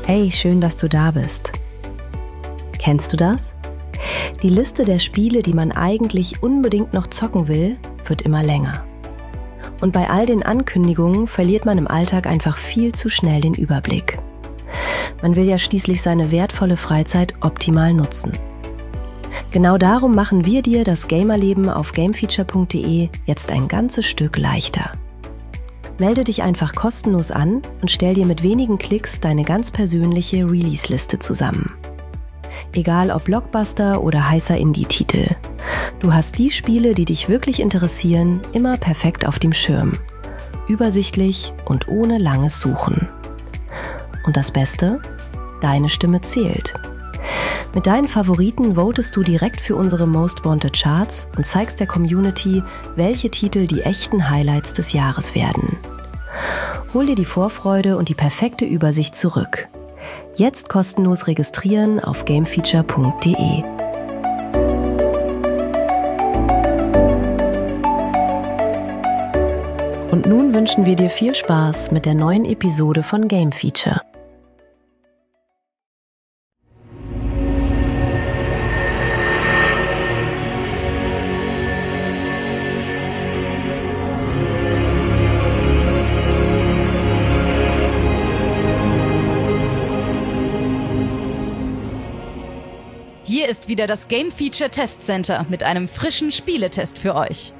Hey, schön, dass du da bist. Kennst du das? Die Liste der Spiele, die man eigentlich unbedingt noch zocken will, wird immer länger. Und bei all den Ankündigungen verliert man im Alltag einfach viel zu schnell den Überblick. Man will ja schließlich seine wertvolle Freizeit optimal nutzen. Genau darum machen wir dir das Gamerleben auf gamefeature.de jetzt ein ganzes Stück leichter. Melde dich einfach kostenlos an und stell dir mit wenigen Klicks deine ganz persönliche Release-Liste zusammen. Egal ob Blockbuster oder heißer Indie-Titel. Du hast die Spiele, die dich wirklich interessieren, immer perfekt auf dem Schirm. Übersichtlich und ohne langes Suchen. Und das Beste? Deine Stimme zählt. Mit deinen Favoriten votest du direkt für unsere Most Wanted Charts und zeigst der Community, welche Titel die echten Highlights des Jahres werden. Hol dir die Vorfreude und die perfekte Übersicht zurück. Jetzt kostenlos registrieren auf gamefeature.de. Und nun wünschen wir dir viel Spaß mit der neuen Episode von Game Feature. Hier ist wieder das Game Feature Test Center mit einem frischen Spieletest für euch.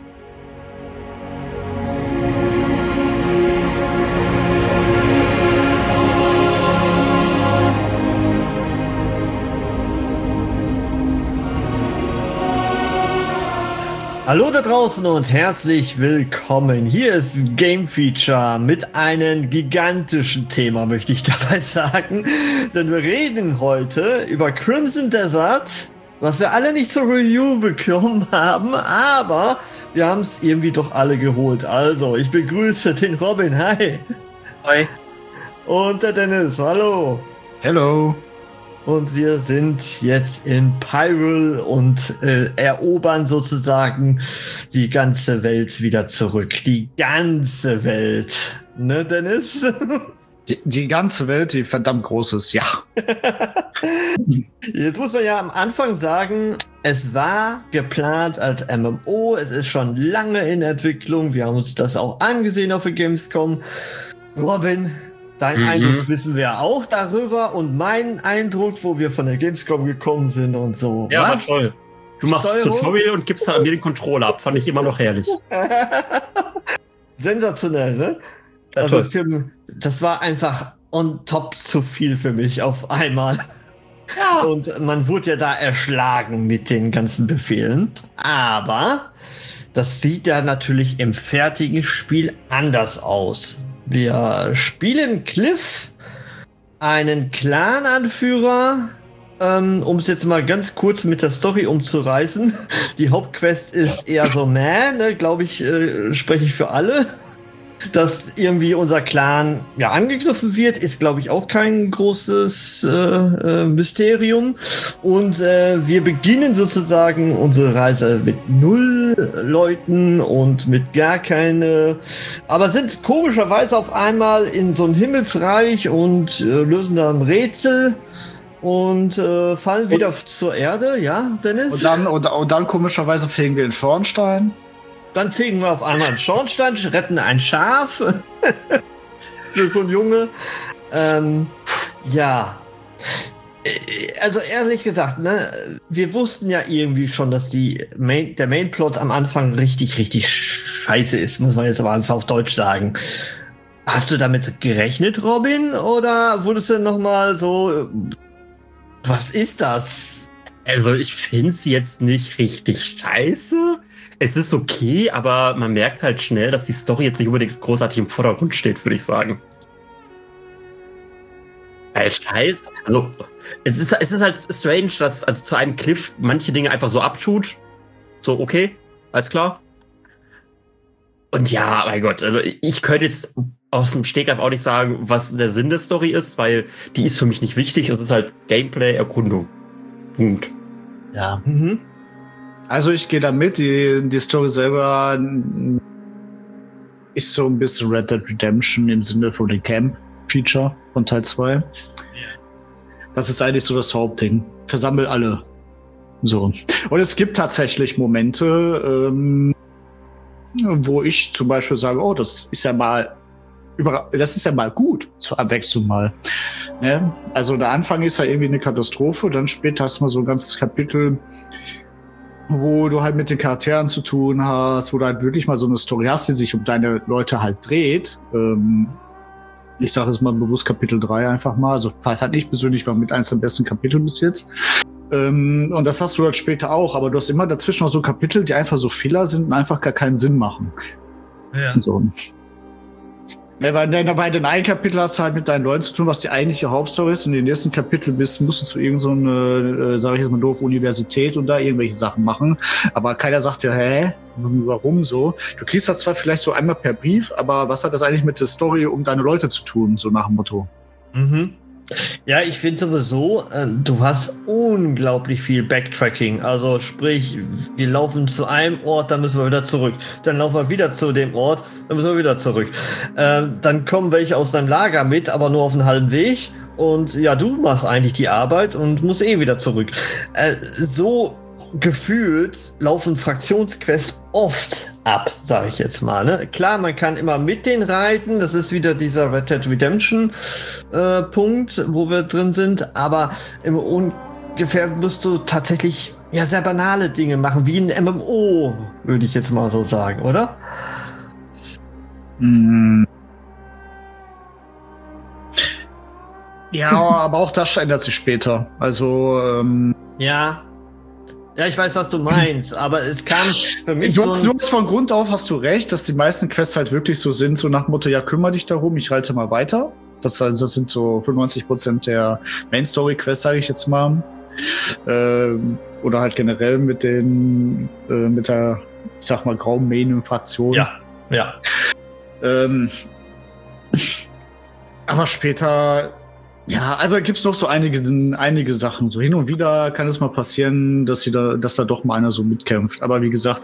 Hallo da draußen und herzlich willkommen. Hier ist Game Feature mit einem gigantischen Thema, möchte ich dabei sagen. Denn wir reden heute über Crimson Desert, was wir alle nicht zur Review bekommen haben, aber wir haben es irgendwie doch alle geholt. Also, ich begrüße den Robin, hi. Hi. Und der Dennis, hallo. Hello. Und wir sind jetzt in Pyrrole und erobern sozusagen die ganze Welt wieder zurück. Die ganze Welt. Ne, Dennis? Die ganze Welt, die verdammt groß ist, ja. Jetzt muss man ja am Anfang sagen, es war geplant als MMO. Es ist schon lange in Entwicklung. Wir haben uns das auch angesehen auf der Gamescom. Robin, dein Eindruck wissen wir auch darüber und mein Eindruck, wo wir von der Gamescom gekommen sind und so. Ja, war toll. Du machst ein Tutorial und gibst dann an mir den Controller ab. Fand ich immer noch herrlich. Sensationell, ne? Ja, also das war einfach on top zu viel für mich auf einmal. Ja. Und man wurde ja da erschlagen mit den ganzen Befehlen. Aber das sieht ja natürlich im fertigen Spiel anders aus. Wir spielen Cliff, einen Clan-Anführer, um es jetzt mal ganz kurz mit der Story umzureißen. Die Hauptquest ist eher so ne, glaube ich, spreche ich für alle. Dass irgendwie unser Clan ja angegriffen wird, ist, glaube ich, auch kein großes Mysterium. Und wir beginnen sozusagen unsere Reise mit 0 Leuten und mit gar keine, aber sind komischerweise auf einmal in so ein Himmelsreich und lösen dann Rätsel und fallen wieder zur Erde, ja, Dennis? Und dann komischerweise fegen wir in Schornstein. Dann fegen wir auf einmal einen Schornstein, retten ein Schaf. Für so ein Junge. Ja. Also ehrlich gesagt, ne, wir wussten ja irgendwie schon, dass der Mainplot am Anfang richtig, richtig scheiße ist, muss man jetzt aber einfach auf Deutsch sagen. Hast du damit gerechnet, Robin? Oder wurdest du nochmal so, was ist das? Also ich find's jetzt nicht richtig scheiße. Es ist okay, aber man merkt halt schnell, dass die Story jetzt nicht unbedingt großartig im Vordergrund steht, würde ich sagen. Weil Scheiß, also es ist halt strange, dass also zu einem Cliff manche Dinge einfach so abtut. So, okay, alles klar. Und ja, mein Gott, also ich könnte jetzt aus dem Stegreif auch nicht sagen, was der Sinn der Story ist, weil die ist für mich nicht wichtig. Es ist halt Gameplay, Erkundung. Punkt. Ja. Also ich gehe da mit, die Story selber ist so ein bisschen Red Dead Redemption im Sinne von dem Camp-Feature von Teil 2. Das ist eigentlich so das Hauptding. Versammel alle. So. Und es gibt tatsächlich Momente, wo ich zum Beispiel sage, oh, das ist ja mal gut zur Abwechslung mal. Ne? Also der Anfang ist ja irgendwie eine Katastrophe, dann später hast du mal so ein ganzes Kapitel, wo du halt mit den Charakteren zu tun hast, wo du halt wirklich mal so eine Story hast, die sich um deine Leute halt dreht. Ich sage es mal bewusst Kapitel 3 einfach mal. Also fand ich persönlich war mit eins der besten Kapitel bis jetzt. Und das hast du halt später auch, aber du hast immer dazwischen noch so Kapitel, die einfach so Filler sind und einfach gar keinen Sinn machen. Ja. So. Ja, weil bei den einen Kapitel hast du halt mit deinen Leuten zu tun, was die eigentliche Hauptstory ist, und in den nächsten Kapitel musst du zu irgendeiner, sag ich jetzt mal doof, Universität und da irgendwelche Sachen machen. Aber keiner sagt dir, warum so? Du kriegst das zwar vielleicht so einmal per Brief, aber was hat das eigentlich mit der Story um deine Leute zu tun, so nach dem Motto? Mhm. Ja, ich finde sowieso, du hast unglaublich viel Backtracking. Also sprich, wir laufen zu einem Ort, dann müssen wir wieder zurück. Dann laufen wir wieder zu dem Ort, dann müssen wir wieder zurück. Dann kommen welche aus deinem Lager mit, aber nur auf einen halben Weg. Und ja, du machst eigentlich die Arbeit und musst wieder zurück. So gefühlt laufen Fraktionsquests oft ab, sage ich jetzt mal. Ne? Klar, man kann immer mit denen reiten, das ist wieder dieser Red Dead Redemption Punkt, wo wir drin sind, aber im ungefähr musst du tatsächlich ja sehr banale Dinge machen, wie ein MMO, würde ich jetzt mal so sagen, oder? Ja, aber auch das ändert sich später. Also, Ja, ich weiß, was du meinst, aber es kam für mich du hast von Grund auf hast du recht, dass die meisten Quests halt wirklich so sind, so nach dem Motto, ja, kümmere dich darum, ich reite mal weiter. Das sind so 95% der Main-Story-Quests, sage ich jetzt mal. Oder halt generell mit der, ich sag mal, grauen Main-Fraktion. Ja. Aber später, ja, also gibt's noch so einige Sachen. So hin und wieder kann es mal passieren, dass da doch mal einer so mitkämpft. Aber wie gesagt,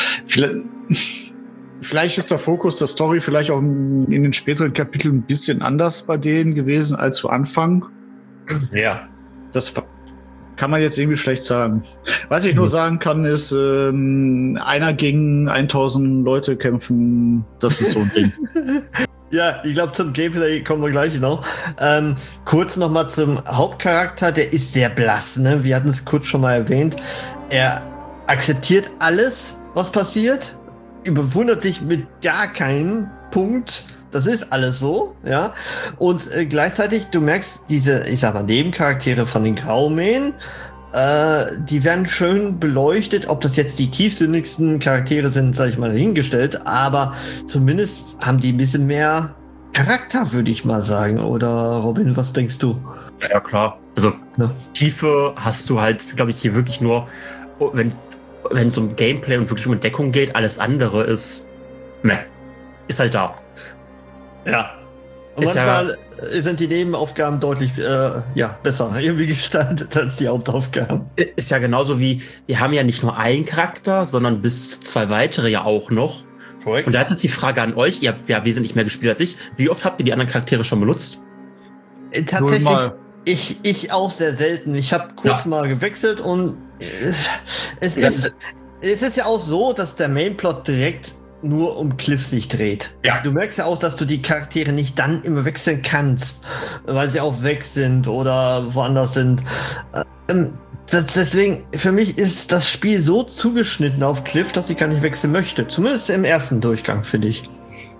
vielleicht ist der Fokus der Story vielleicht auch in den späteren Kapiteln ein bisschen anders bei denen gewesen als zu Anfang. Ja. Das kann man jetzt irgendwie schlecht sagen. Was ich nur sagen kann, ist, einer gegen 1000 Leute kämpfen, das ist so ein Ding. Ja, ich glaube, zum Gameplay kommen wir gleich noch. Kurz noch mal zum Hauptcharakter, der ist sehr blass, ne? Wir hatten es kurz schon mal erwähnt. Er akzeptiert alles, was passiert, überwundert sich mit gar keinem Punkt. Das ist alles so, ja. Und gleichzeitig, du merkst diese, ich sag mal, Nebencharaktere von den Graumähen, die werden schön beleuchtet. Ob das jetzt die tiefsinnigsten Charaktere sind, sage ich mal dahingestellt, aber zumindest haben die ein bisschen mehr Charakter, würde ich mal sagen. Oder Robin, was denkst du? Ja, klar. Also Tiefe hast du halt, glaube ich, hier wirklich nur, wenn es um Gameplay und wirklich um Entdeckung geht. Alles andere ist halt da. Ja. Und manchmal sind die Nebenaufgaben deutlich besser irgendwie gestaltet als die Hauptaufgaben. Ist ja genauso wie, wir haben ja nicht nur einen Charakter, sondern bis 2 weitere ja auch noch. Korrekt. Und da ist jetzt die Frage an euch, ihr habt ja wesentlich mehr gespielt als ich. Wie oft habt ihr die anderen Charaktere schon benutzt? Tatsächlich, ich auch sehr selten. Ich habe kurz mal gewechselt und es ist ja auch so, dass der Mainplot direkt nur um Cliff sich dreht. Ja. Du merkst ja auch, dass du die Charaktere nicht dann immer wechseln kannst, weil sie auch weg sind oder woanders sind. Deswegen, für mich ist das Spiel so zugeschnitten auf Cliff, dass ich gar nicht wechseln möchte. Zumindest im ersten Durchgang, finde ich.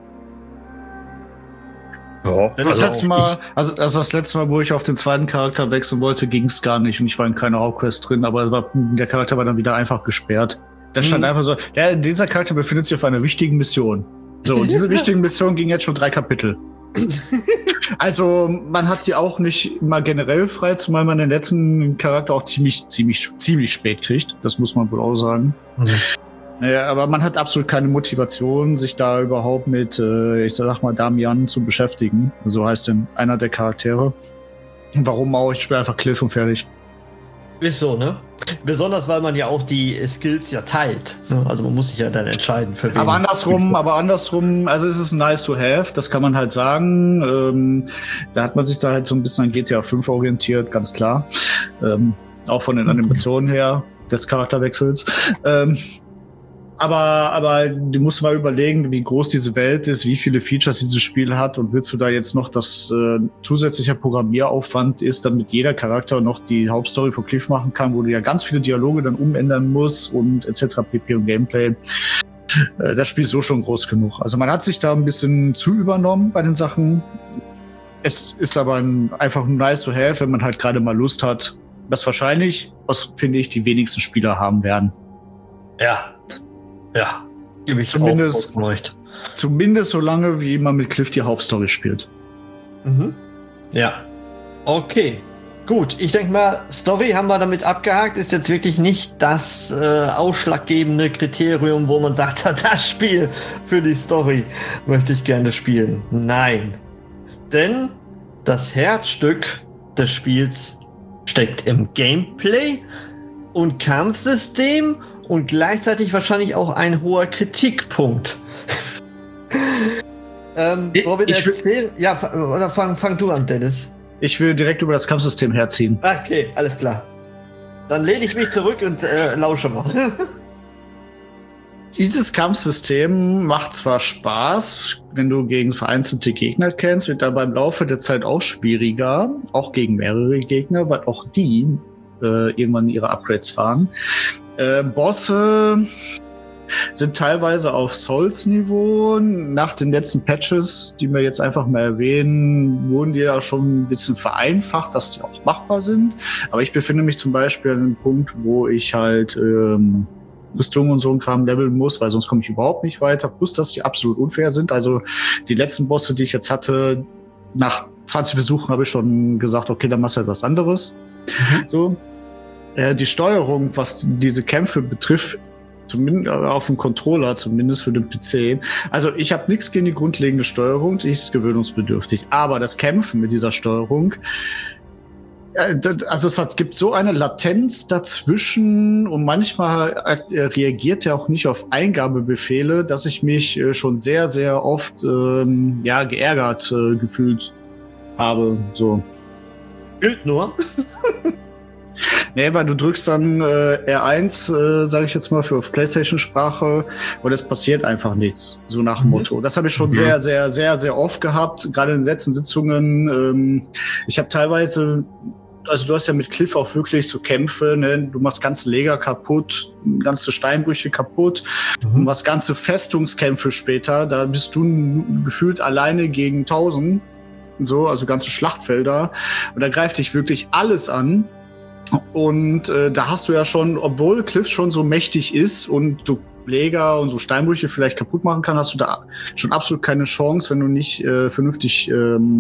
Ja, das letzte Mal, wo ich auf den zweiten Charakter wechseln wollte, ging es gar nicht und ich war in keiner Hauptquest drin, aber der Charakter war dann wieder einfach gesperrt. Da stand einfach so, dieser Charakter befindet sich auf einer wichtigen Mission. So, diese wichtigen Mission ging jetzt schon 3 Kapitel. Also, man hat die auch nicht immer generell frei, zumal man den letzten Charakter auch ziemlich spät kriegt. Das muss man wohl auch sagen. Ja, aber man hat absolut keine Motivation, sich da überhaupt mit, ich sag mal, Damian zu beschäftigen. So heißt denn einer der Charaktere. Warum auch? Ich spiele einfach Cliff und fertig. Ist so, ne? Besonders, weil man ja auch die Skills ja teilt. Ne? Also man muss sich ja dann entscheiden, für wen. Aber andersrum, also es ist nice to have, das kann man halt sagen. Da hat man sich da halt so ein bisschen an GTA 5 orientiert, ganz klar. Auch von den Animationen her des Charakterwechsels. Aber du musst mal überlegen, wie groß diese Welt ist, wie viele Features dieses Spiel hat und willst du da jetzt noch das zusätzlicher Programmieraufwand ist, damit jeder Charakter noch die Hauptstory von Cliff machen kann, wo du ja ganz viele Dialoge dann umändern musst und etc. pp. Und Gameplay. Das Spiel ist so schon groß genug. Also man hat sich da ein bisschen zu übernommen bei den Sachen. Es ist aber einfach nice to have, wenn man halt gerade mal Lust hat, was wahrscheinlich, was finde ich, die wenigsten Spieler haben werden. Ja. Ja, gebe ich zumindest so lange, wie man mit Cliff die Hauptstory spielt. Mhm. Ja. Okay. Gut, ich denke mal, Story haben wir damit abgehakt. Ist jetzt wirklich nicht das ausschlaggebende Kriterium, wo man sagt, das Spiel für die Story möchte ich gerne spielen. Nein. Denn das Herzstück des Spiels steckt im Gameplay und Kampfsystem und gleichzeitig wahrscheinlich auch ein hoher Kritikpunkt. Robin, erzähl. Ja, oder fang du an, Dennis. Ich will direkt über das Kampfsystem herziehen. Okay, alles klar. Dann lehne ich mich zurück und lausche mal. Dieses Kampfsystem macht zwar Spaß, wenn du gegen vereinzelte Gegner kämpfst, wird aber im Laufe der Zeit auch schwieriger, auch gegen mehrere Gegner, weil auch die irgendwann ihre Upgrades fahren. Bosse sind teilweise auf Souls-Niveau. Nach den letzten Patches, die wir jetzt einfach mal erwähnen, wurden die ja schon ein bisschen vereinfacht, dass die auch machbar sind. Aber ich befinde mich zum Beispiel an einem Punkt, wo ich halt Rüstung und so ein Kram leveln muss, weil sonst komme ich überhaupt nicht weiter. Plus, dass die absolut unfair sind. Also die letzten Bosse, die ich jetzt hatte, nach 20 Versuchen habe ich schon gesagt, okay, dann machst du halt was anderes. So. Die Steuerung, was diese Kämpfe betrifft, zumindest auf dem Controller, zumindest für den PC. Also ich habe nichts gegen die grundlegende Steuerung, die ist gewöhnungsbedürftig. Aber das Kämpfen mit dieser Steuerung, also es gibt so eine Latenz dazwischen und manchmal reagiert er auch nicht auf Eingabebefehle, dass ich mich schon sehr, sehr oft geärgert gefühlt habe. So. Gilt nur. Nee, weil du drückst dann R1, sage ich jetzt mal, für auf PlayStation-Sprache und es passiert einfach nichts, so nach dem Motto. Das habe ich schon sehr, sehr, sehr, sehr oft gehabt, gerade in den letzten Sitzungen. Ich habe teilweise, also du hast ja mit Cliff auch wirklich so Kämpfe, ne? Du machst ganze Lager kaputt, ganze Steinbrüche kaputt, du machst ganze Festungskämpfe später, da bist du gefühlt alleine gegen 1000, so, also ganze Schlachtfelder und da greift dich wirklich alles an. Und da hast du ja schon, obwohl Cliff schon so mächtig ist und du Lager und so Steinbrüche vielleicht kaputt machen kann, hast du da schon absolut keine Chance, wenn du nicht vernünftig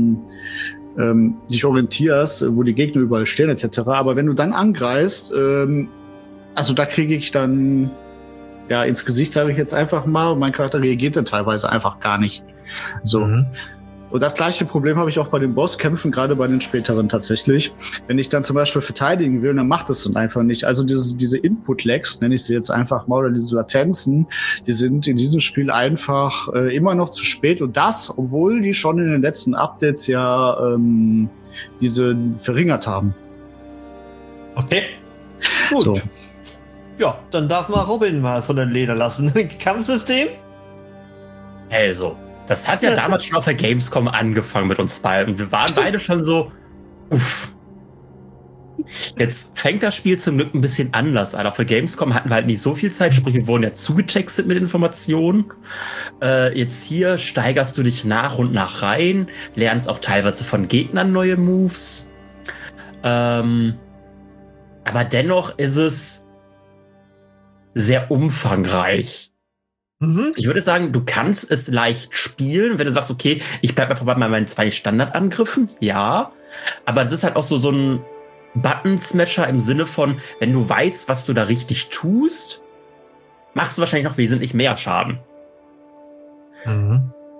dich orientierst, wo die Gegner überall stehen etc. Aber wenn du dann angreifst, also da kriege ich dann ja ins Gesicht, sage ich jetzt einfach mal, und mein Charakter reagiert dann teilweise einfach gar nicht. So. Und das gleiche Problem habe ich auch bei den Bosskämpfen, gerade bei den späteren tatsächlich. Wenn ich dann zum Beispiel verteidigen will, dann macht es dann einfach nicht. Also diese Input-Lags, nenne ich sie jetzt einfach mal, oder diese Latenzen, die sind in diesem Spiel einfach immer noch zu spät. Und das, obwohl die schon in den letzten Updates ja diese verringert haben. Okay. Gut. So. Ja, dann darf mal Robin mal von der Leder lassen. Kampfsystem? Also. Das hat ja damals schon auf der Gamescom angefangen mit uns beiden. Und wir waren beide schon so, uff. Jetzt fängt das Spiel zum Glück ein bisschen anders an. Auf der Gamescom hatten wir halt nicht so viel Zeit, sprich, wir wurden ja zugetextet mit Informationen. Jetzt hier steigerst du dich nach und nach rein, lernst auch teilweise von Gegnern neue Moves. Aber dennoch ist es sehr umfangreich. Ich würde sagen, du kannst es leicht spielen, wenn du sagst, okay, ich bleib einfach bei meinen 2 Standardangriffen, ja. Aber es ist halt auch so ein Button-Smasher im Sinne von, wenn du weißt, was du da richtig tust, machst du wahrscheinlich noch wesentlich mehr Schaden.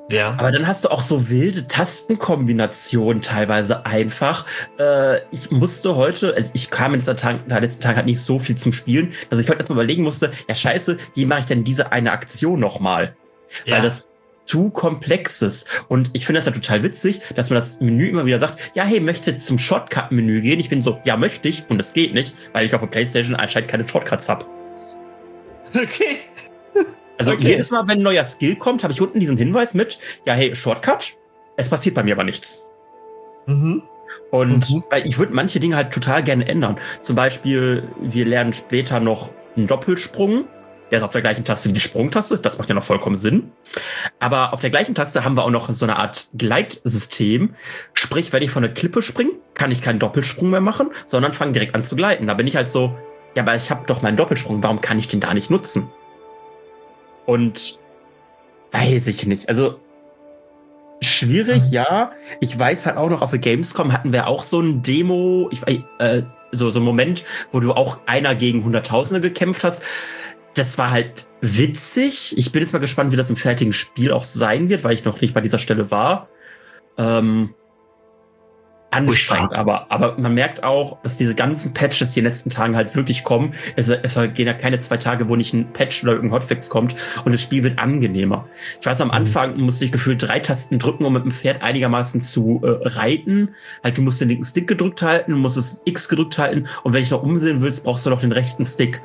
Ja. Aber dann hast du auch so wilde Tastenkombinationen teilweise einfach. Ich musste heute, also ich kam in der letzten Tag halt nicht so viel zum Spielen, dass ich heute erstmal überlegen musste, ja scheiße, wie mache ich denn diese eine Aktion nochmal? Ja. Weil das zu komplex ist. Und ich finde das ja total witzig, dass man das Menü immer wieder sagt, ja hey, möchtest du jetzt zum Shortcut-Menü gehen? Ich bin so, ja möchte ich. Und es geht nicht, weil ich auf der PlayStation anscheinend keine Shortcuts habe. Okay. Also jedes Mal, wenn ein neuer Skill kommt, habe ich unten diesen Hinweis mit, ja hey, Shortcut, es passiert bei mir aber nichts. Mhm. Und weil ich würde manche Dinge halt total gerne ändern. Zum Beispiel, wir lernen später noch einen Doppelsprung. Der ist auf der gleichen Taste wie die Sprungtaste. Das macht ja noch vollkommen Sinn. Aber auf der gleichen Taste haben wir auch noch so eine Art Gleitsystem. Sprich, wenn ich von der Klippe springe, kann ich keinen Doppelsprung mehr machen, sondern fange direkt an zu gleiten. Da bin ich halt so, ja, aber ich habe doch meinen Doppelsprung. Warum kann ich den da nicht nutzen? Und weiß ich nicht. Also schwierig, ja. Ich weiß halt auch noch, auf der Gamescom hatten wir auch so ein Demo, so ein Moment, wo du auch einer gegen Hunderttausende gekämpft hast. Das war halt witzig. Ich bin jetzt mal gespannt, wie das im fertigen Spiel auch sein wird, weil ich noch nicht bei dieser Stelle war. Anstrengend, aber man merkt auch, dass diese ganzen Patches die in den letzten Tagen halt wirklich kommen. Es gehen ja keine 2 Tage, wo nicht ein Patch oder irgendein Hotfix kommt und das Spiel wird angenehmer. Ich weiß, am Anfang musste ich gefühlt 3 Tasten drücken, um mit dem Pferd einigermaßen zu reiten. Halt, du musst den linken Stick gedrückt halten, du musst das X gedrückt halten und wenn ich noch umsehen willst, brauchst du noch den rechten Stick.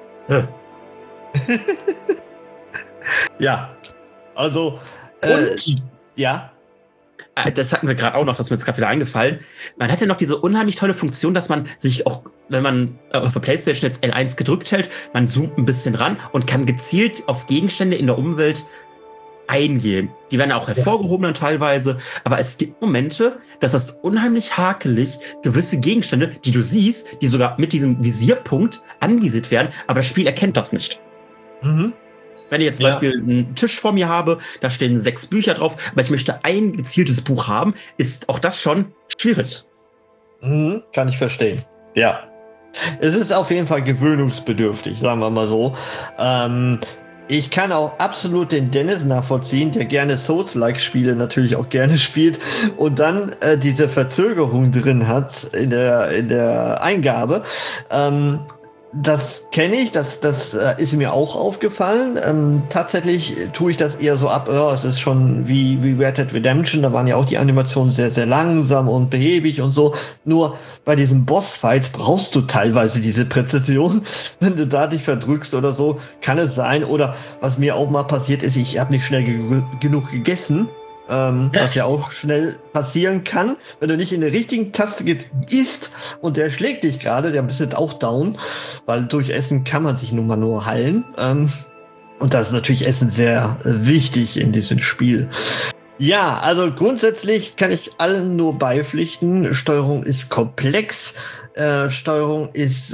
Ja, also ja. Das hatten wir gerade auch noch, das ist mir jetzt gerade wieder eingefallen. Man hat ja noch diese unheimlich tolle Funktion, dass man sich auch, wenn man auf der PlayStation jetzt L1 gedrückt hält, man zoomt ein bisschen ran und kann gezielt auf Gegenstände in der Umwelt eingehen. Die werden auch hervorgehoben dann teilweise, aber es gibt Momente, dass das unheimlich hakelig gewisse Gegenstände, die du siehst, die sogar mit diesem Visierpunkt anvisiert werden, aber das Spiel erkennt das nicht. Mhm. Wenn ich jetzt zum Beispiel einen Tisch vor mir habe, da stehen 6 Bücher drauf, aber ich möchte ein gezieltes Buch haben, ist auch das schon schwierig. Mhm, kann ich verstehen. Ja. Es ist auf jeden Fall gewöhnungsbedürftig, sagen wir mal so. Ich kann auch absolut den Dennis nachvollziehen, der gerne Souls-like-Spiele natürlich auch gerne spielt und dann diese Verzögerung drin hat in der Eingabe. Das kenne ich, das ist mir auch aufgefallen. Tatsächlich tue ich das eher so ab, es ist schon wie Red Dead Redemption, da waren ja auch die Animationen sehr, sehr langsam und behäbig und so. Nur bei diesen Bossfights brauchst du teilweise diese Präzision. Wenn du da dich verdrückst oder so, kann es sein. Oder was mir auch mal passiert ist, ich habe nicht schnell genug gegessen. Was ja auch schnell passieren kann, wenn du nicht in der richtigen Taste isst und der schlägt dich gerade, der ist jetzt auch down, weil durch Essen kann man sich nun mal nur heilen. Und da ist natürlich Essen sehr wichtig in diesem Spiel. Ja, also grundsätzlich kann ich allen nur beipflichten. Steuerung ist komplex. Steuerung ist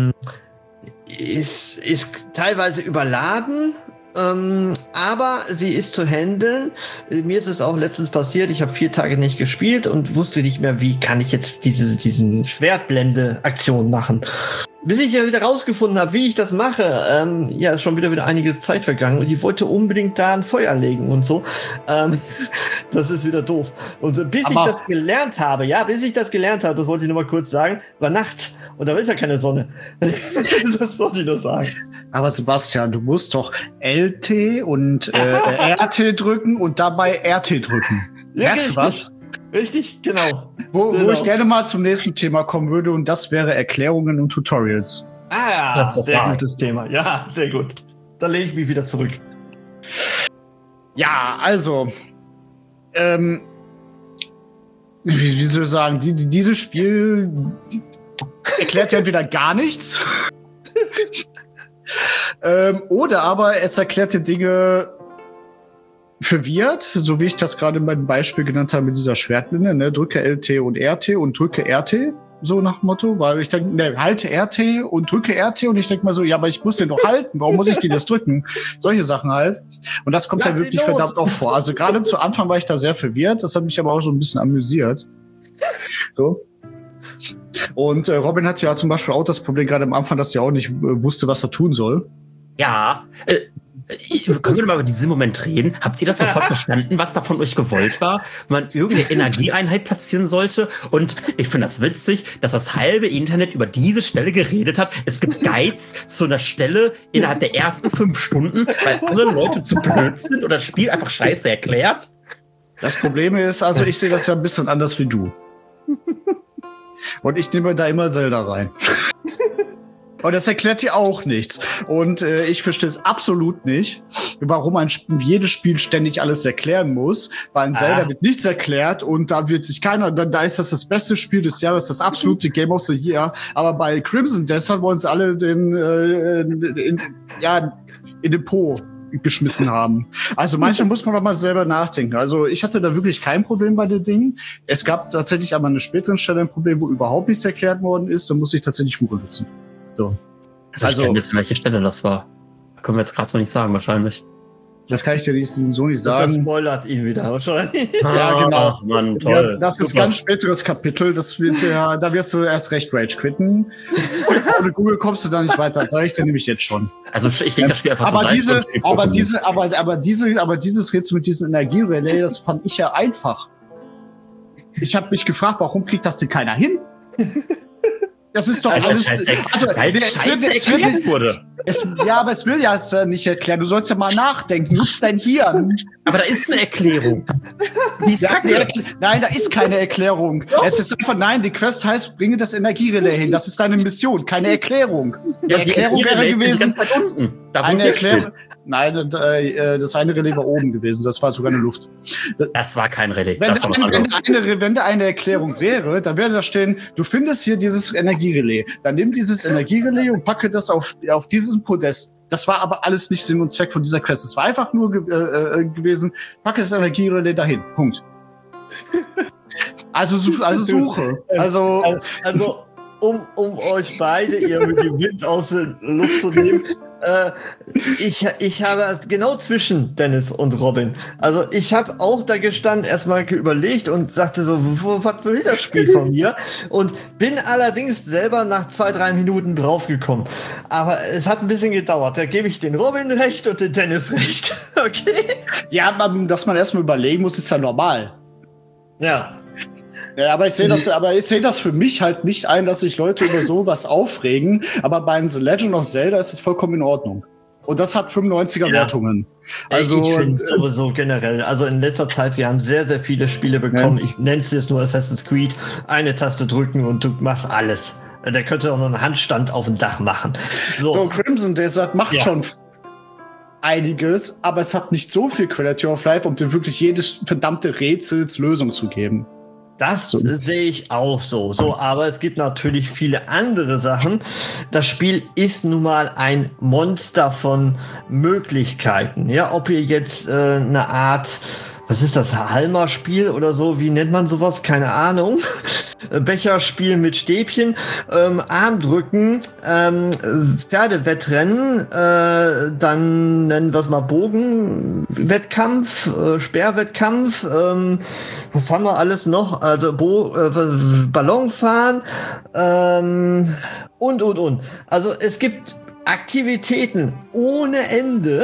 teilweise überladen. Aber sie ist zu handeln. Mir ist es auch letztens passiert, ich habe 4 Tage nicht gespielt und wusste nicht mehr, wie kann ich jetzt diesen Schwertblende-Aktion machen. Bis ich ja wieder rausgefunden habe, wie ich das mache, ist schon wieder einige Zeit vergangen und ich wollte unbedingt da ein Feuer legen und so. Das ist wieder doof. Und bis ich das gelernt habe, das wollte ich nur mal kurz sagen, war nachts und da ist ja keine Sonne. Das wollte ich nur sagen. Aber Sebastian, du musst doch LT und RT drücken und dabei RT drücken. Ja, merkst du was? Richtig, genau. Wo ich gerne mal zum nächsten Thema kommen würde und das wäre Erklärungen und Tutorials. Ah ja, sehr gutes Thema. Ja, sehr gut. Dann lege ich mich wieder zurück. Ja, also wie soll ich sagen, dieses Spiel erklärt ja entweder gar nichts oder aber es erklärt die Dinge verwirrt, so wie ich das gerade in meinem Beispiel genannt habe mit dieser Schwertblende, ne? Drücke LT und RT und drücke RT, so nach Motto, weil ich denke, ne, halte RT und drücke RT und ich denke mal so, ja, aber ich muss den doch halten, warum muss ich den jetzt drücken? Solche Sachen halt. Und das kommt da wirklich verdammt oft vor. Also gerade zu Anfang war ich da sehr verwirrt, das hat mich aber auch so ein bisschen amüsiert. So. Und Robin hatte ja zum Beispiel auch das Problem gerade am Anfang, dass er auch nicht wusste, was er tun soll. Ja, Können wir mal über diesen Moment reden? Habt ihr das sofort verstanden, was da von euch gewollt war? Wenn man irgendeine Energieeinheit platzieren sollte? Und ich finde das witzig, dass das halbe Internet über diese Stelle geredet hat. Es gibt Guides zu einer Stelle innerhalb der ersten 5 Stunden, weil alle Leute zu blöd sind oder das Spiel einfach scheiße erklärt. Das Problem ist, also ich sehe das ja ein bisschen anders wie du. Und ich nehme da immer Zelda rein. Und das erklärt dir auch nichts. Und ich verstehe es absolut nicht, warum jedes Spiel ständig alles erklären muss. Weil in Zelda wird nichts erklärt und da wird sich keiner, da ist das beste Spiel des Jahres, das absolute Game of the Year. Aber bei Crimson Desert wollen sie alle in den Po geschmissen haben. Also manchmal muss man doch mal selber nachdenken. Also ich hatte da wirklich kein Problem bei den Dingen. Es gab tatsächlich aber an einer späteren Stelle ein Problem, wo überhaupt nichts erklärt worden ist. Da muss ich tatsächlich Google nutzen. So. Also, ich wissen, welche Stelle das war. Können wir jetzt gerade so nicht sagen, wahrscheinlich. Das kann ich dir so nicht sagen. Das spoilert ihn wieder wahrscheinlich. Ja, genau. Ach, Mann, toll. Ja, das ist ein ganz späteres Kapitel. Da wirst du erst recht Rage quitten. Ohne Google kommst du da nicht weiter. Das sage ich dir nämlich jetzt schon. Also ich denke, das Spiel einfach aber dieses Rätsel mit diesem Energierelais, das fand ich ja einfach. Ich habe mich gefragt, warum kriegt das denn keiner hin? Das ist doch alles. Aber es will ja nicht erklären. Du sollst ja mal nachdenken. Nutz dein Hirn. Aber da ist eine Erklärung. Nein, da ist keine Erklärung. Es ist einfach, nein, die Quest heißt, bringe das Energierelais hin. Das ist deine Mission, keine Erklärung. Die Erklärung wäre gewesen. Eine Erklärung. Nein, das eine Relais war oben gewesen. Das war sogar eine Luft. Das war kein Relais. Wenn da eine Erklärung wäre, dann würde da stehen, du findest hier dieses Energierelais. Dann nimm dieses Energierelais und packe das auf dieses Podest. Das war aber alles nicht Sinn und Zweck von dieser Quest. Es war einfach nur gewesen, packe das Energierelais dahin. Punkt. Also Suche. Also um euch beide irgendwie Wind aus der Luft zu nehmen. Ich habe genau zwischen Dennis und Robin. Also ich habe auch da gestanden, erstmal überlegt und sagte so, was will das Spiel von mir? Und bin allerdings selber nach 2-3 Minuten draufgekommen. Aber es hat ein bisschen gedauert. Da gebe ich den Robin recht und den Dennis recht. Okay? Ja, dass man erstmal überlegen muss, ist ja normal. Ja. Ja, aber ich sehe das für mich halt nicht ein, dass sich Leute über sowas aufregen. Aber bei The Legend of Zelda ist es vollkommen in Ordnung. Und das hat 95er Wertungen. Also ich finde sowieso generell. Also in letzter Zeit, wir haben sehr, sehr viele Spiele bekommen. Ja. Ich nenne es jetzt nur Assassin's Creed. Eine Taste drücken und du machst alles. Der könnte auch noch einen Handstand auf dem Dach machen. So Crimson Desert macht schon einiges, aber es hat nicht so viel Quality of Life, um dir wirklich jedes verdammte Rätsels Lösung zu geben. Das sehe ich auch so. Aber es gibt natürlich viele andere Sachen. Das Spiel ist nun mal ein Monster von Möglichkeiten. Ja, ob ihr jetzt eine Art, was ist das, Halma-Spiel oder so, wie nennt man sowas? Keine Ahnung. Becherspiel mit Stäbchen, Armdrücken, Pferdewettrennen, dann nennen wir es mal Bogenwettkampf, Speerwettkampf, was haben wir alles noch? Also Ballonfahren und. Also es gibt Aktivitäten ohne Ende.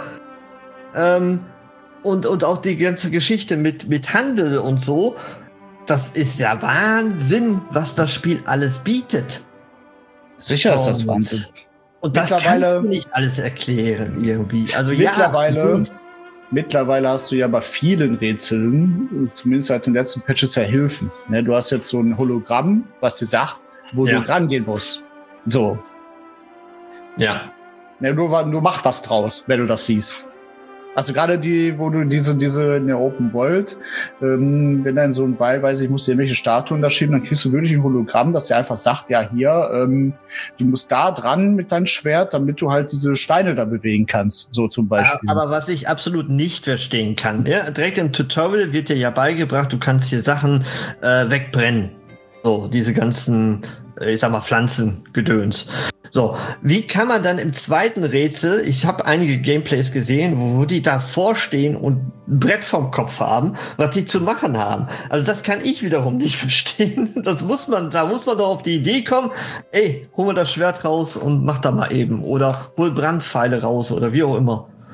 Und auch die ganze Geschichte mit Handel und so. Das ist ja Wahnsinn, was das Spiel alles bietet. Sicher ist das Wahnsinn. Und das kannst du nicht alles erklären irgendwie. Also mittlerweile hast du ja bei vielen Rätseln, zumindest seit den letzten Patches, ja Hilfen. Ne, du hast jetzt so ein Hologramm, was dir sagt, wo du dran gehen musst. So. Ja. Ne, du mach was draus, wenn du das siehst. Also gerade wo du diese in der Open World, wenn dann so ein weiß ich, musst dir irgendwelche Statuen da schieben, dann kriegst du wirklich ein Hologramm, das dir einfach sagt, ja hier, du musst da dran mit deinem Schwert, damit du halt diese Steine da bewegen kannst, so zum Beispiel. Aber was ich absolut nicht verstehen kann, ja, direkt im Tutorial wird dir ja beigebracht, du kannst hier Sachen wegbrennen. So, diese ganzen, ich sag mal, Pflanzengedöns. So, wie kann man dann im zweiten Rätsel, ich habe einige Gameplays gesehen, wo die da vorstehen und ein Brett vom Kopf haben, was die zu machen haben. Also das kann ich wiederum nicht verstehen. Da muss man doch auf die Idee kommen, ey, hol mal das Schwert raus und mach da mal eben. Oder hol Brandpfeile raus oder wie auch immer.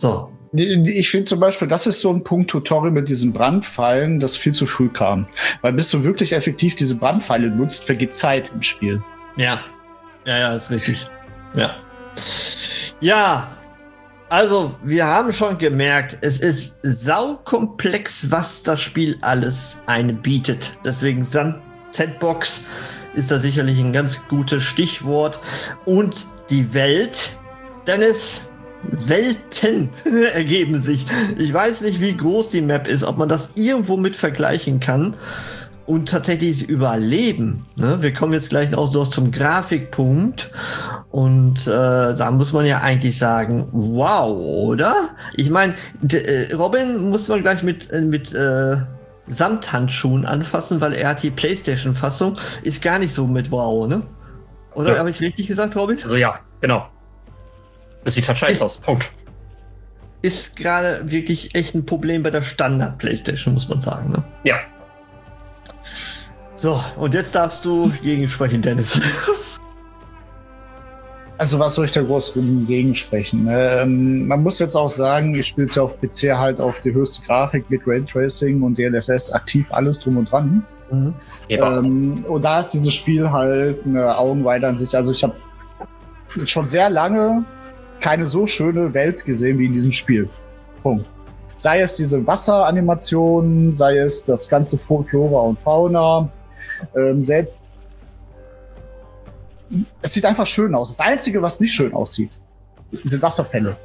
So. Ich finde zum Beispiel, das ist so ein Punkt Tutorial mit diesen Brandpfeilen, das viel zu früh kam. Weil bis du wirklich effektiv diese Brandpfeile nutzt, vergeht Zeit im Spiel. Ja. Ja, ist richtig. Ja. Ja. Also, wir haben schon gemerkt, es ist saukomplex, was das Spiel alles einem bietet. Deswegen Sandbox ist da sicherlich ein ganz gutes Stichwort. Und die Welt, Dennis, Welten ergeben sich. Ich weiß nicht, wie groß die Map ist, ob man das irgendwo mit vergleichen kann. Und tatsächlich das Überleben. Ne? Wir kommen jetzt gleich auch noch zum Grafikpunkt. Und da muss man ja eigentlich sagen, wow, oder? Ich meine, Robin muss man gleich mit Samthandschuhen anfassen, weil er hat die PlayStation-Fassung. Ist gar nicht so mit wow, ne? Oder Ja. habe ich richtig gesagt, Robin? Also ja, genau. Das sieht halt scheiße aus. Punkt. Ist gerade wirklich echt ein Problem bei der Standard-PlayStation, muss man sagen, ne? Ja. So, und jetzt darfst du gegensprechen, Dennis. Also was soll ich da groß gegensprechen? Man muss jetzt auch sagen, ich spiele es ja auf PC halt auf die höchste Grafik mit Raytracing und DLSS aktiv, alles drum und dran. Mhm. Und da ist dieses Spiel halt eine Augenweide an sich. Also ich habe schon sehr lange keine so schöne Welt gesehen wie in diesem Spiel. Punkt. Sei es diese Wasseranimationen, sei es das ganze Flora und Fauna. Selbst es sieht einfach schön aus. Das Einzige, was nicht schön aussieht, sind Wasserfälle.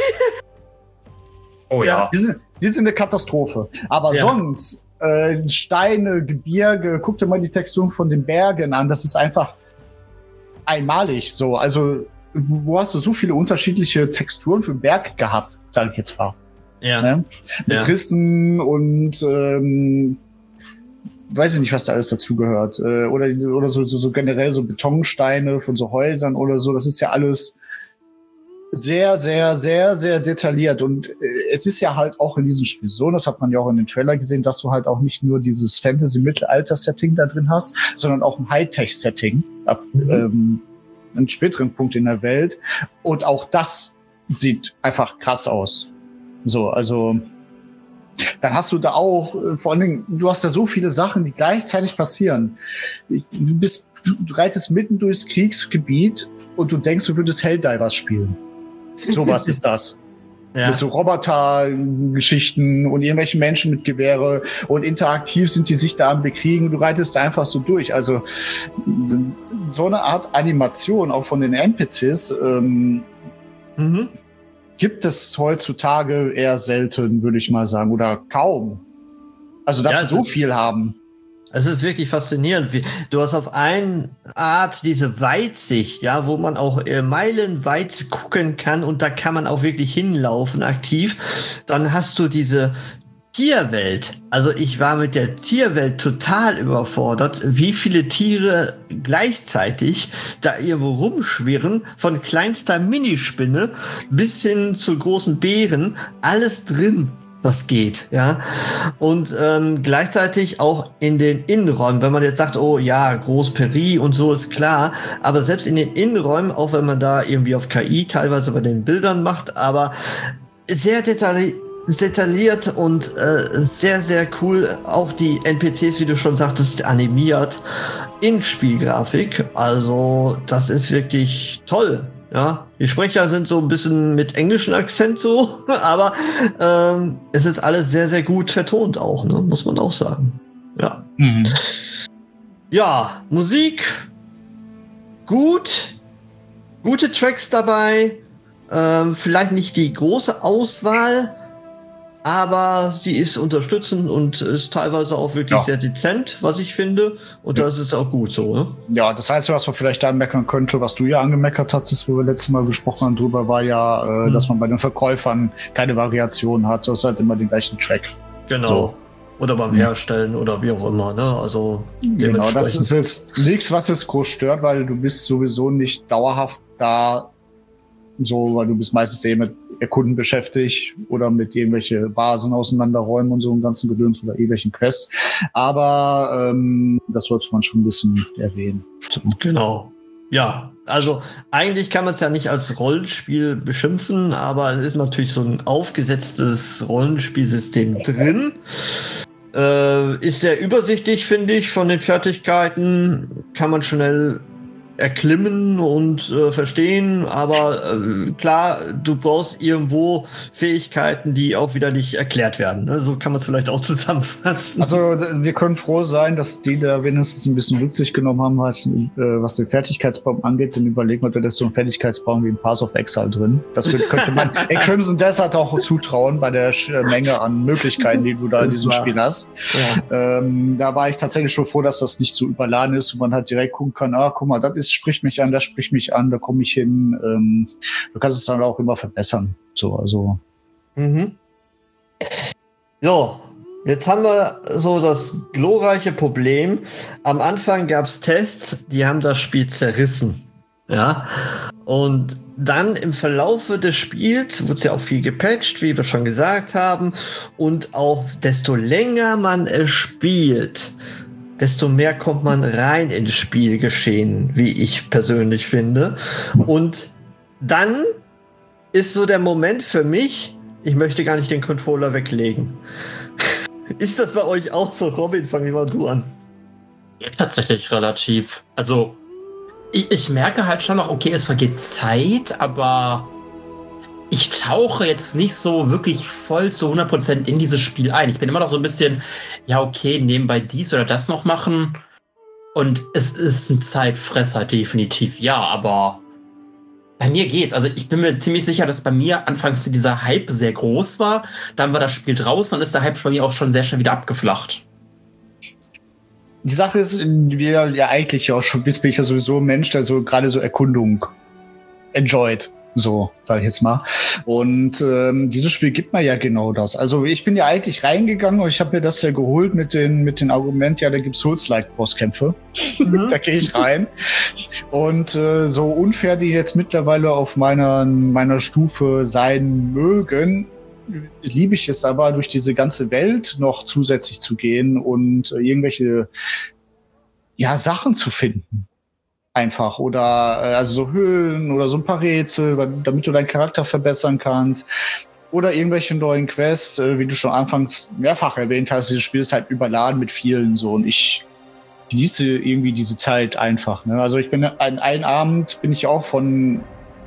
Oh ja. Die sind eine Katastrophe. Aber Ja. sonst, Steine, Gebirge, guck dir mal die Texturen von den Bergen an. Das ist einfach einmalig so. Also, wo hast du so viele unterschiedliche Texturen für Berg gehabt, sage ich jetzt mal. Ja. Ne? Mit Ja. Rissen und weiß ich nicht, was da alles dazugehört. Oder so generell so Betonsteine von so Häusern oder so. Das ist ja alles sehr, sehr, sehr, sehr detailliert. Und es ist ja halt auch in diesem Spiel so, das hat man ja auch in den Trailer gesehen, dass du halt auch nicht nur dieses Fantasy-Mittelalter-Setting da drin hast, sondern auch ein Hightech-Setting ab einem späteren Punkt in der Welt. Und auch das sieht einfach krass aus. So, also dann hast du da auch, vor allen Dingen, du hast da so viele Sachen, die gleichzeitig passieren. Du reitest mitten durchs Kriegsgebiet und du denkst, du würdest Helldivers spielen. Sowas ist das. Ja. Mit so Roboter-Geschichten und irgendwelchen Menschen mit Gewehre und interaktiv sind die sich da am Bekriegen. Du reitest da einfach so durch. Also so eine Art Animation auch von den NPCs gibt es heutzutage eher selten, würde ich mal sagen, oder kaum. Also, dass sie so viel haben. Es ist wirklich faszinierend. Du hast auf eine Art diese Weitsicht, ja, wo man auch meilenweit gucken kann und da kann man auch wirklich hinlaufen aktiv. Dann hast du diese Tierwelt. Also ich war mit der Tierwelt total überfordert, wie viele Tiere gleichzeitig da irgendwo rumschwirren, von kleinster Minispinne bis hin zu großen Bären, alles drin, was geht, ja. Und gleichzeitig auch in den Innenräumen, wenn man jetzt sagt, oh ja, Großperi und so ist klar, aber selbst in den Innenräumen, auch wenn man da irgendwie auf KI teilweise bei den Bildern macht, aber sehr detailliert und sehr, sehr cool. Auch die NPCs, wie du schon sagtest, animiert in Spielgrafik. Also das ist wirklich toll. Ja, die Sprecher sind so ein bisschen mit englischem Akzent so, aber es ist alles sehr, sehr gut vertont auch, ne? Muss man auch sagen. Ja. Mhm. Ja, Musik gut, gute Tracks dabei, vielleicht nicht die große Auswahl, aber sie ist unterstützend und ist teilweise auch wirklich sehr dezent, was ich finde. Und das ist auch gut so, ne? Ja, das Einzige, was man vielleicht da meckern könnte, was du ja angemeckert hattest, wo wir letztes Mal gesprochen haben drüber, war ja, dass man bei den Verkäufern keine Variation hat. Das ist halt immer den gleichen Track. Genau. So. Oder beim Herstellen oder wie auch immer, ne? Also Genau, das ist jetzt nichts, was es groß stört, weil du bist sowieso nicht dauerhaft da, so, weil du bist meistens mit Erkunden beschäftigt oder mit irgendwelche Basen auseinanderräumen und so einem ganzen Gedöns oder irgendwelchen Quests. Aber das sollte man schon ein bisschen erwähnen. So. Genau. Ja, also eigentlich kann man es ja nicht als Rollenspiel beschimpfen, aber es ist natürlich so ein aufgesetztes Rollenspielsystem drin. Ist sehr übersichtlich, finde ich, von den Fertigkeiten. Kann man schnell erklimmen und verstehen, aber klar, du brauchst irgendwo Fähigkeiten, die auch wieder nicht erklärt werden. Ne? So kann man es vielleicht auch zusammenfassen. Also wir können froh sein, dass die da wenigstens ein bisschen Rücksicht genommen haben, was den Fertigkeitsbaum angeht. Denn überlegen wir, da ist so ein Fertigkeitsbaum wie ein Path of Exile drin. Das könnte man Crimson Desert auch zutrauen bei der Menge an Möglichkeiten, die du da in diesem Spiel hast. Ja. Da war ich tatsächlich schon froh, dass das nicht so überladen ist und man halt direkt gucken kann, guck mal, das spricht mich an, das spricht mich an, da komme ich hin. Du kannst es dann auch immer verbessern. So, also. So, jetzt haben wir so das glorreiche Problem. Am Anfang gab es Tests, die haben das Spiel zerrissen. Ja. Und dann im Verlaufe des Spiels wurde es ja auch viel gepatcht, wie wir schon gesagt haben. Und auch desto länger man es spielt, desto mehr kommt man rein ins Spielgeschehen, wie ich persönlich finde. Und dann ist so der Moment für mich, ich möchte gar nicht den Controller weglegen. Ist das bei euch auch so, Robin? Fang mal du an. Ja, tatsächlich relativ. Also, ich merke halt schon noch, okay, es vergeht Zeit, aber ich tauche jetzt nicht so wirklich voll zu 100% in dieses Spiel ein. Ich bin immer noch so ein bisschen, ja, okay, nebenbei dies oder das noch machen. Und es ist ein Zeitfresser, definitiv, ja, aber bei mir geht's. Also ich bin mir ziemlich sicher, dass bei mir anfangs dieser Hype sehr groß war. Dann war das Spiel draußen und ist der Hype bei mir auch schon sehr schnell wieder abgeflacht. Die Sache ist, wir ja eigentlich auch schon, bin ich ja sowieso ein Mensch, der so gerade so Erkundung enjoyed. So, sage ich jetzt mal. Und dieses Spiel gibt mir ja genau das. Also ich bin ja eigentlich reingegangen und ich habe mir das ja geholt mit den Argument, ja, da gibt's Souls-like-Bosskämpfe. Da gehe ich rein. Und so unfair die jetzt mittlerweile auf meiner Stufe sein mögen, liebe ich es aber, durch diese ganze Welt noch zusätzlich zu gehen und irgendwelche Sachen zu finden. Einfach. Oder also so Höhlen oder so ein paar Rätsel, damit du deinen Charakter verbessern kannst. Oder irgendwelche neuen Quests, wie du schon anfangs mehrfach erwähnt hast, dieses Spiel ist halt überladen mit vielen so. Und ich genieße irgendwie diese Zeit einfach. Ne? Also ich bin an einem Abend bin ich auch von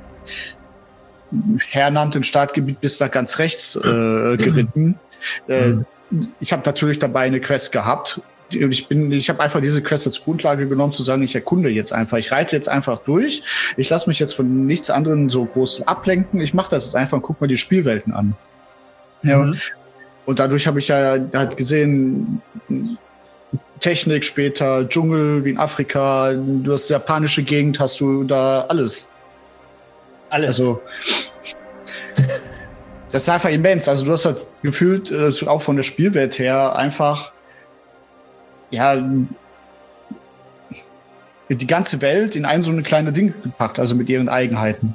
Hernand Startgebiet bis nach ganz rechts geritten. Ich habe natürlich dabei eine Quest gehabt. Ich habe einfach diese Quest als Grundlage genommen, zu sagen, ich erkunde jetzt einfach. Ich reite jetzt einfach durch. Ich lasse mich jetzt von nichts anderem so groß ablenken. Ich mache das jetzt einfach und guck mal die Spielwelten an. Ja. Und dadurch habe ich ja halt gesehen, Technik später, Dschungel wie in Afrika, du hast japanische Gegend, hast du da alles. Alles. Also, das ist einfach immens. Also du hast halt gefühlt, auch von der Spielwelt her, einfach die ganze Welt in ein so eine kleine Ding gepackt, also mit ihren Eigenheiten.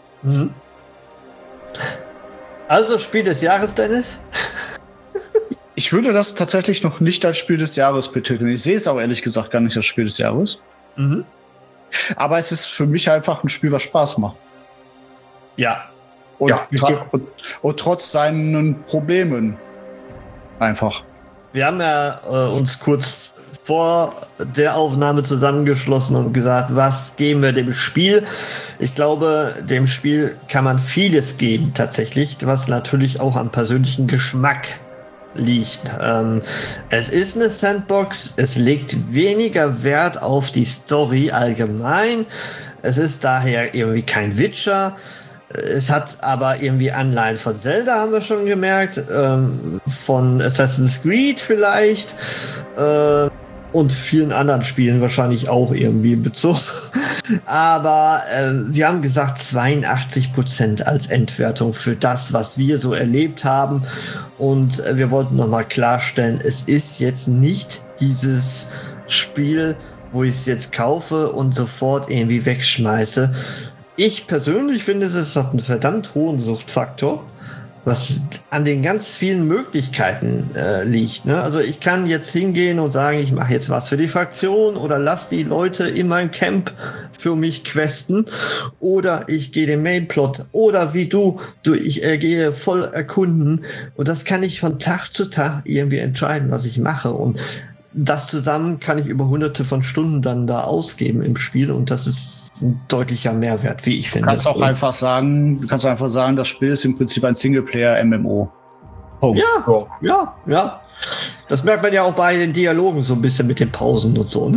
Also Spiel des Jahres, Dennis? Ich würde das tatsächlich noch nicht als Spiel des Jahres betiteln. Ich sehe es auch ehrlich gesagt gar nicht als Spiel des Jahres. Aber es ist für mich einfach ein Spiel, was Spaß macht. Ja. Und trotz seinen Problemen. Einfach. Wir haben ja uns kurz vor der Aufnahme zusammengeschlossen und gesagt, was geben wir dem Spiel? Ich glaube, dem Spiel kann man vieles geben tatsächlich, was natürlich auch am persönlichen Geschmack liegt. Es ist eine Sandbox, es legt weniger Wert auf die Story allgemein. Es ist daher irgendwie kein Witcher. Es hat aber irgendwie Anleihen von Zelda, haben wir schon gemerkt, von Assassin's Creed vielleicht und vielen anderen Spielen wahrscheinlich auch irgendwie in Bezug. Aber wir haben gesagt 82% als Endwertung für das, was wir so erlebt haben. Und wir wollten nochmal klarstellen, es ist jetzt nicht dieses Spiel, wo ich es jetzt kaufe und sofort irgendwie wegschmeiße. Ich persönlich finde, es hat einen verdammt hohen Suchtfaktor, was an den ganz vielen Möglichkeiten liegt. Ne? Also ich kann jetzt hingehen und sagen, ich mache jetzt was für die Fraktion oder lass die Leute in meinem Camp für mich questen oder ich gehe den Mainplot oder wie ich gehe voll erkunden und das kann ich von Tag zu Tag irgendwie entscheiden, was ich mache und das zusammen kann ich über hunderte von Stunden dann da ausgeben im Spiel und das ist ein deutlicher Mehrwert, wie ich finde. Du kannst einfach sagen, das Spiel ist im Prinzip ein Singleplayer-MMO. Oh. Ja. Das merkt man ja auch bei den Dialogen so ein bisschen mit den Pausen und so. Ne?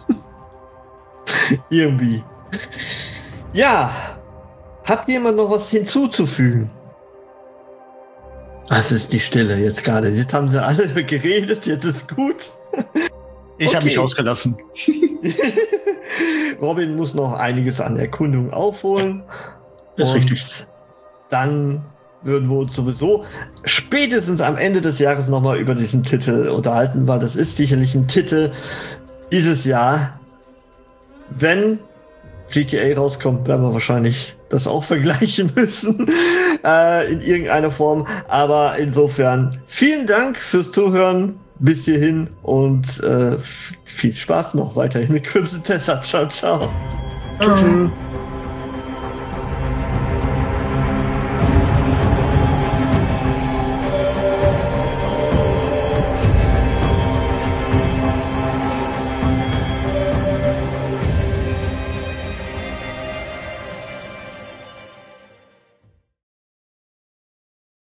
Irgendwie. Ja. Hat jemand noch was hinzuzufügen? Das ist die Stille jetzt gerade. Jetzt haben sie alle geredet, jetzt ist gut. Ich habe mich ausgelassen. Robin muss noch einiges an Erkundung aufholen. Das ist richtig. Dann würden wir uns sowieso spätestens am Ende des Jahres nochmal über diesen Titel unterhalten, weil das ist sicherlich ein Titel dieses Jahr. Wenn GTA rauskommt, werden wir wahrscheinlich das auch vergleichen müssen in irgendeiner Form. Aber insofern vielen Dank fürs Zuhören bis hierhin und viel Spaß noch weiterhin mit Crimson Tessa. Ciao, ciao. Tschüss.